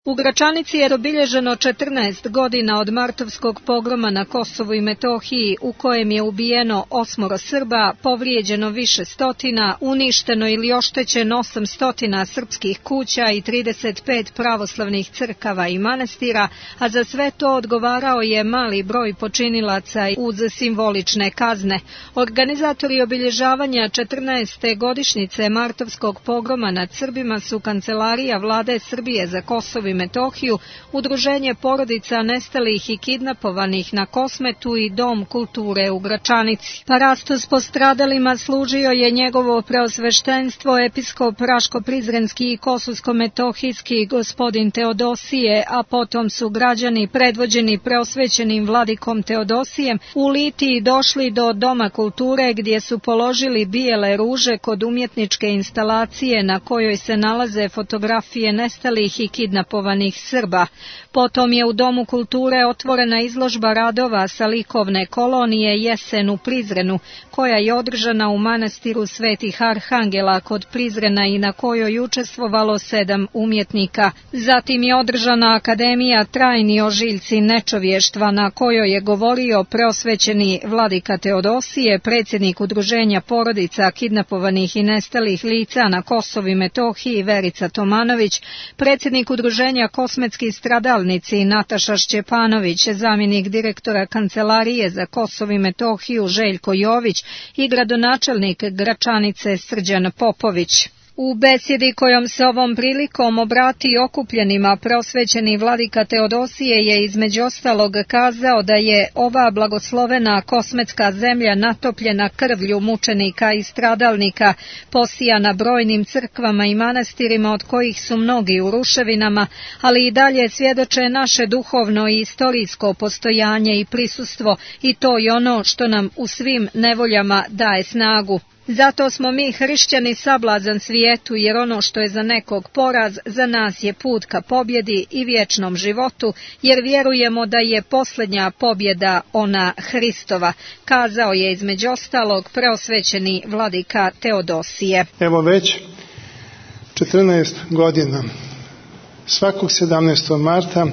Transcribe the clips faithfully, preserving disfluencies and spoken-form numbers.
U Gračanici je obilježeno četrnaest godina od martovskog pogroma na Kosovu i Metohiji, u kojem je ubijeno osmoro Srba, povrijeđeno više stotina, uništeno ili oštećeno osam stotina srpskih kuća i trideset pet pravoslavnih crkava i manastira, a za sve to odgovarao je mali broj počinilaca uz simbolične kazne. Organizatori obilježavanja četrnaeste godišnjice martovskog pogroma nad Srbima su Kancelarija Vlade Srbije za Kosovo i Metohiju, Udruženje porodica nestalih i kidnapovanih na Kosmetu i Dom kulture u Gračanici. Parastos postradalima služio je njegovo preosveštenstvo episkop Raško-Prizrenski i Kosovsko-Metohijski gospodin Teodosije, a potom su građani predvođeni preosvećenim vladikom Teodosijem u litiji došli do Doma kulture gdje su položili bijele ruže kod umjetničke instalacije na kojoj se nalaze fotografije nestalih i kidnapovanih Srba. Potom je u Domu kulture otvorena izložba radova sa likovne kolonije Jesen u Prizrenu, koja je održana u manastiru Svetih Arhangela kod Prizrena i na kojoj je učestvovalo sedam umjetnika. Zatim je održana Akademija Trajni ožiljci nečovještva na kojoj je govorio preosvećeni vladika Teodosije, predsjednik Udruženja porodica kidnapovanih i nestalih lica na Kosovu i Metohiji Verica Tomanović, predsjednik Udruženja Kosmetski stradalnici Nataša Šćepanović, zamjenik direktora Kancelarije za Kosovo i Metohiju Željko Jović i gradonačelnik Gračanice Srđan Popović. U besjedi kojom se ovom prilikom obrati okupljenima preosvećeni vladika Teodosije je između ostalog kazao da je ova blagoslovena kosmetska zemlja natopljena krvlju mučenika i stradalnika, posijana brojnim crkvama i manastirima od kojih su mnogi u ruševinama, ali i dalje svjedoče naše duhovno i istorijsko postojanje i prisustvo, i to je ono što nam u svim nevoljama daje snagu. Zato smo mi hrišćani sablazan svijetu, jer ono što je za nekog poraz, za nas je put ka pobjedi i vječnom životu, jer vjerujemo da je posljednja pobjeda ona Hristova, kazao je između ostalog preosvećeni vladika Teodosije. Evo već četrnaest godina, svakog sedamnaestog marta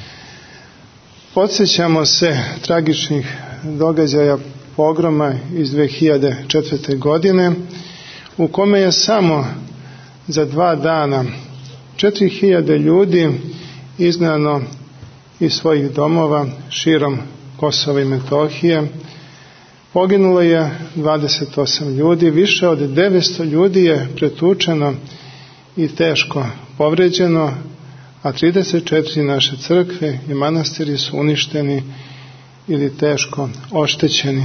podsjećamo se tragičnih događaja pogroma iz dve hiljade četvrte. godine, u kome je samo za dva dana četiri hiljade ljudi izgnano iz svojih domova širom Kosova i Metohije. Poginulo je dvadeset osam ljudi, više od devetsto ljudi je pretučeno i teško povređeno, a trideset četiri naše crkve i manastiri su uništeni ili teško oštećeni.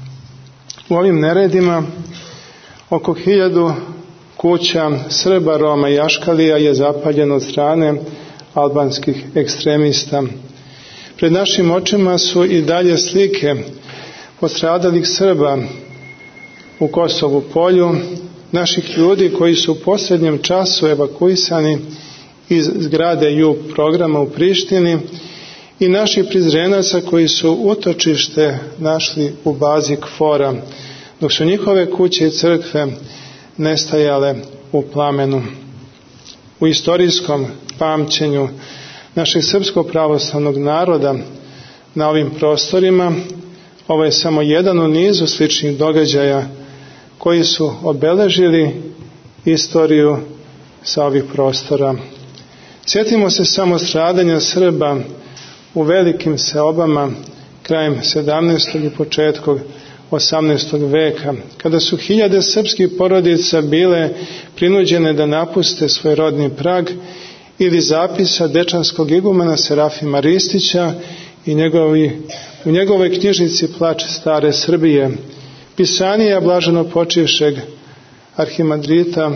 U ovim neredima oko hiljadu kuća Srba, Roma i Aškalija je zapaljeno od strane albanskih ekstremista. Pred našim očima su i dalje slike postradalih Srba u Kosovu polju, naših ljudi koji su u posljednjem času evakuisani iz zgrade Jug programa u Prištini i naših Prizrenaca koji su utočište našli u bazi Kfora, dok su njihove kuće i crkve nestajale u plamenu. U istorijskom pamćenju našeg srpskog pravoslavnog naroda na ovim prostorima ovo je samo jedan u nizu sličnih događaja koji su obeležili istoriju sa ovih prostora. Sjetimo se samo stradanja Srba u velikim seobama krajem sedamnaestog i početkom osamnaestog veka, kada su hiljade srpskih porodica bile prinuđene da napuste svoj rodni prag, ili zapisa dečanskog igumena Serafima Ristića i njegovi, u njegovoj knjižnici Plač stare Srbije, pisanija blaženo počivšeg arhimandrita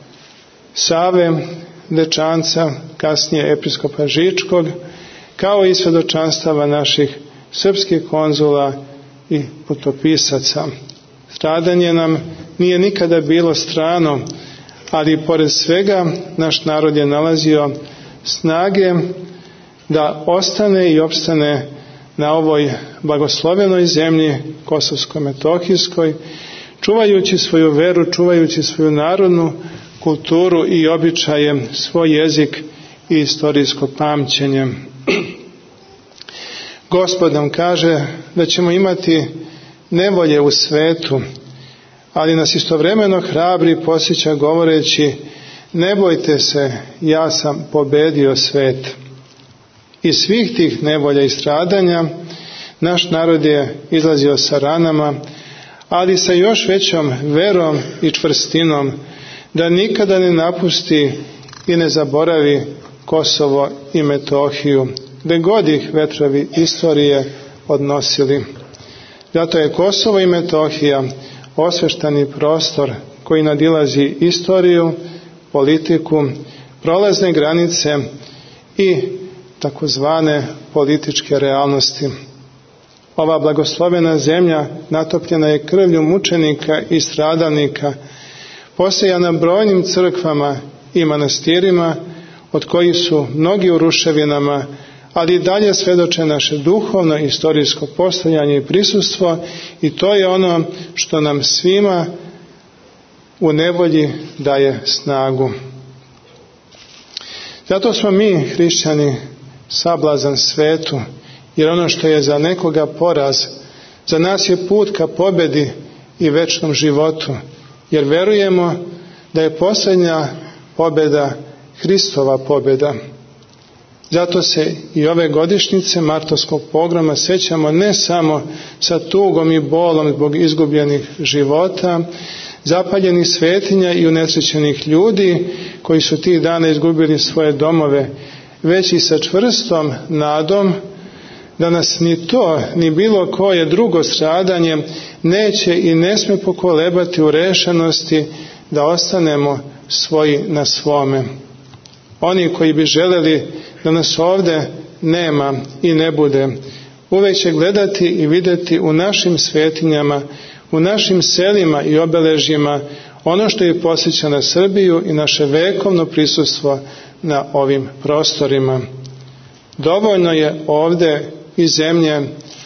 Save Dečanca, kasnije episkopa Žičkog, kao i svjedočanstava naših srpskih konzula i putopisaca. Stradanje nam nije nikada bilo strano, ali pored svega naš narod je nalazio snage da ostane i opstane na ovoj blagoslovenoj zemlji Kosovsko-Metohijskoj, čuvajući svoju veru, čuvajući svoju narodnu kulturu i običaje, svoj jezik i istorijsko pamćenje. Gospod nam kaže da ćemo imati nevolje u svetu, ali nas istovremeno hrabri i podsjeća govoreći: ne bojte se, ja sam pobedio svet. Iz svih tih nevolja i stradanja naš narod je izlazio sa ranama, ali sa još većom verom i čvrstinom da nikada ne napusti i ne zaboravi Kosovo i Metohiju, gde god ih vetrovi istorije odnosili. Zato je Kosovo i Metohija osveštani prostor koji nadilazi istoriju, politiku, prolazne granice i takozvane političke realnosti. Ova blagoslovena zemlja natopljena je krvlju mučenika i stradalnika, posejana brojnim crkvama i manastirima, od kojih su mnogi u ruševinama, ali i dalje svedoče naše duhovno i istorijsko postojanje i prisustvo, i to je ono što nam svima u nevolji daje snagu. Zato smo mi, hrišćani, sablazan svetu, jer ono što je za nekoga poraz, za nas je put ka pobedi i večnom životu, jer verujemo da je posljednja pobeda Hristova pobeda. Zato se i ove godišnjice Martovskog pogroma sećamo ne samo sa tugom i bolom zbog izgubljenih života, zapaljenih svetinja i unesrećenih ljudi koji su tih dana izgubili svoje domove, već i sa čvrstom nadom da nas ni to, ni bilo koje drugo stradanje neće i ne sme pokolebati u rešenosti da ostanemo svoji na svome. Oni koji bi želeli da nas ovde nema i ne bude, uvek će gledati i videti u našim svetinjama, u našim selima i obeležjima ono što je posjeća na Srbiju i naše vekovno prisustvo na ovim prostorima. Dovoljno je ovde i zemlje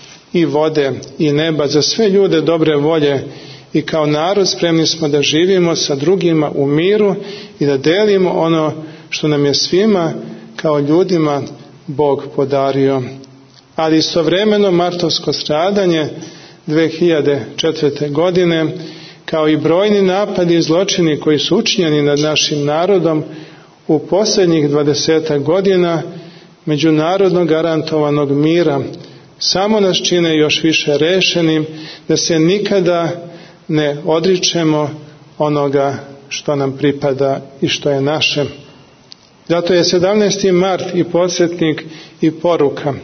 i vode i neba za sve ljude dobre volje, i kao narod spremni smo da živimo sa drugima u miru i da delimo ono što nam je svima kao ljudima Bog podario. Ali istovremeno martovsko stradanje dve hiljade četvrte. godine, kao i brojni napadi i zločini koji su učinjeni nad našim narodom u posljednjih dvadesetak godina međunarodno garantovanog mira, samo nas čine još više rešenim da se nikada ne odričemo onoga što nam pripada i što je naše. Zato je sedamnaesti mart i podsjetnik i poruka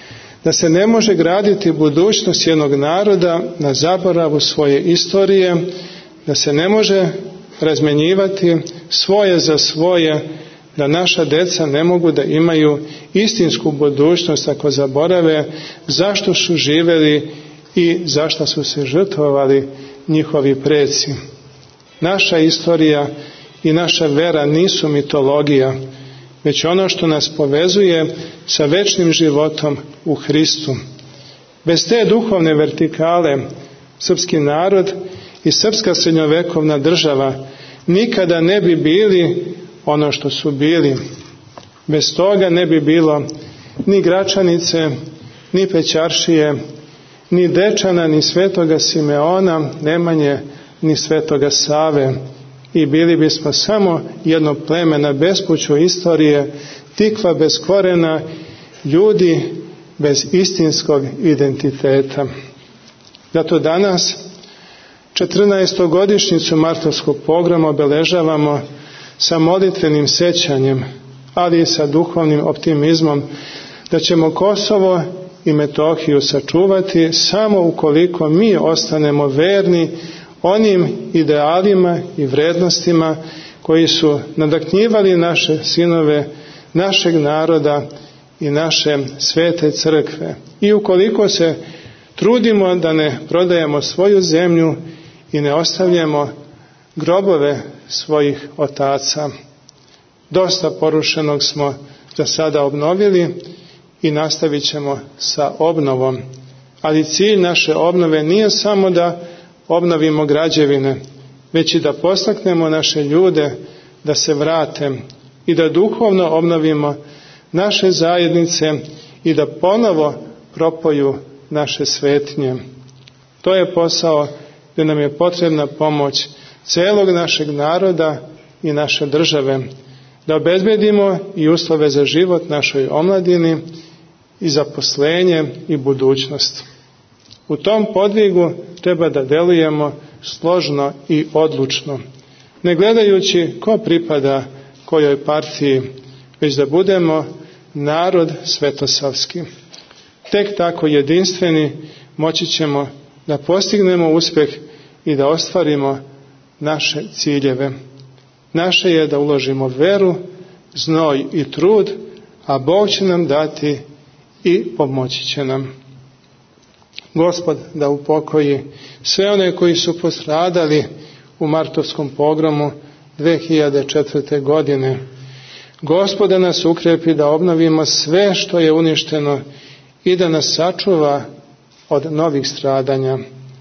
da se ne može graditi budućnost jednog naroda na zaboravu svoje istorije, da se ne može razmenjivati svoje za svoje, da naša deca ne mogu da imaju istinsku budućnost ako zaborave zašto su živeli i zašto su se žrtvovali njihovi preci. Naša istorija i naša vera nisu mitologija, već ono što nas povezuje sa večnim životom u Hristu. Bez te duhovne vertikale srpski narod i srpska srednjovekovna država nikada ne bi bili ono što su bili. Bez toga ne bi bilo ni Gračanice, ni Pećaršije, ni Dečana, ni Svetoga Simeona, Nemanje, ni Svetoga Save. I bili bismo samo jedno pleme na bespuću istorije, tikva bez korena, ljudi bez istinskog identiteta. Zato danas, četrnaestogodišnjicu Martovskog pogroma obeležavamo sa molitvenim sećanjem, ali i sa duhovnim optimizmom da ćemo Kosovo i Metohiju sačuvati samo ukoliko mi ostanemo verni onim idealima i vrednostima koji su nadahnjivali naše sinove, našeg naroda i naše svete crkve. I ukoliko se trudimo da ne prodajemo svoju zemlju i ne ostavljamo grobove svojih otaca. Dosta porušenog smo za sada obnovili i nastavit ćemo sa obnovom. Ali cilj naše obnove nije samo da obnovimo građevine, već i da postaknemo naše ljude da se vrate i da duhovno obnovimo naše zajednice i da ponovo propoju naše svetinje. To je posao gdje nam je potrebna pomoć celog našeg naroda i naše države, da obezbedimo i uslove za život našoj omladini i zaposlenje i budućnost. U tom podvigu treba da delujemo složno i odlučno, ne gledajući ko pripada kojoj partiji, već da budemo narod svetosavski. Tek tako jedinstveni moći ćemo da postignemo uspeh i da ostvarimo naše ciljeve. Naše je da uložimo veru, znoj i trud, a Bog će nam dati i pomoći će nam. Gospod da upokoji sve one koji su postradali u martovskom pogromu dve hiljade četvrte. godine. Gospod da nas ukrepi da obnovimo sve što je uništeno i da nas sačuva od novih stradanja.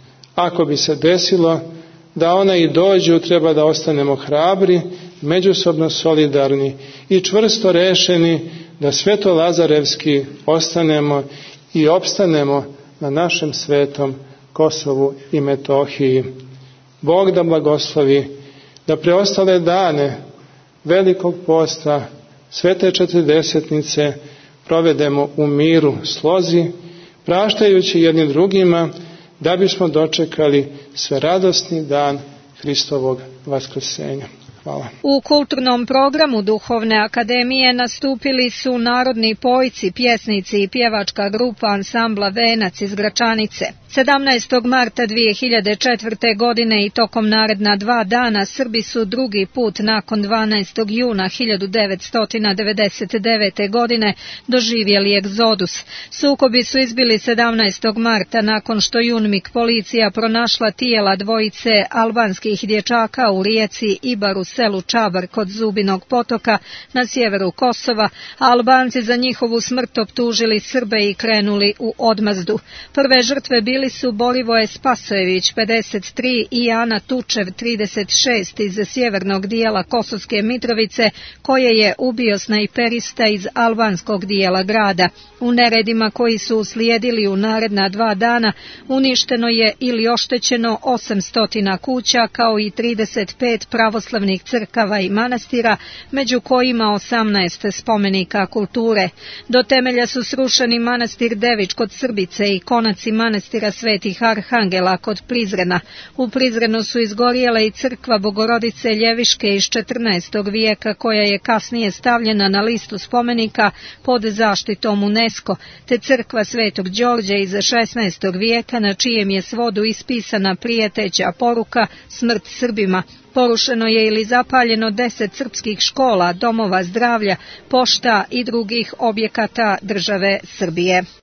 Ako bi se desilo da ona i dođu, treba da ostanemo hrabri, međusobno solidarni i čvrsto rešeni da sveto lazarevski ostanemo i opstanemo na našem svetom Kosovu i Metohiji. Bog da blagoslovi da preostale dane Velikog posta, Svete četrdesetnice provedemo u miru, slozi, praštajući jednim drugima, da bismo dočekali sveradosni dan Hristovog vaskrsenja. Hvala. U kulturnom programu Duhovne akademije nastupili su narodni pojci, pjesnici i pjevačka grupa ansambla Venac iz Gračanice. sedamnaestog marta dvije hiljade četvrte. godine i tokom naredna dva dana Srbi su drugi put nakon dvanaestog juna hiljadu devetsto devedeset devete. godine doživjeli egzodus. Sukobi su izbili sedamnaestog marta nakon što Junmik policija pronašla tijela dvojice albanskih dječaka u rijeci Ibar u selu Čabar kod Zubinog potoka na sjeveru Kosova, a Albanci za njihovu smrt optužili Srbe i krenuli u odmazdu. Prve žrtve bili su Borivoje Spasojević, pedeset tri, i Ana Tučev, trideset šest, iz sjevernog dijela Kosovske Mitrovice, koje je ubio snajperista iz albanskog dijela grada. U neredima koji su uslijedili u naredna dva dana uništeno je ili oštećeno osamsto kuća kao i trideset pet pravoslavnih crkava i manastira, među kojima osamnaest spomenika kulture. Do temelja su srušeni manastir Dević kod Srbice i konaci manastira Svetih Arhangela kod Prizrena. U Prizrenu su izgorjele i crkva Bogorodice Ljeviške iz četrnaestog. vijeka, koja je kasnije stavljena na listu spomenika pod zaštitom UNESCO, te crkva Svetog Đorđa iz šesnaestog. vijeka, na čijem je svodu ispisana prijeteća poruka "Smrt Srbima". Porušeno je ili zapaljeno deset srpskih škola, domova zdravlja, pošta i drugih objekata države Srbije.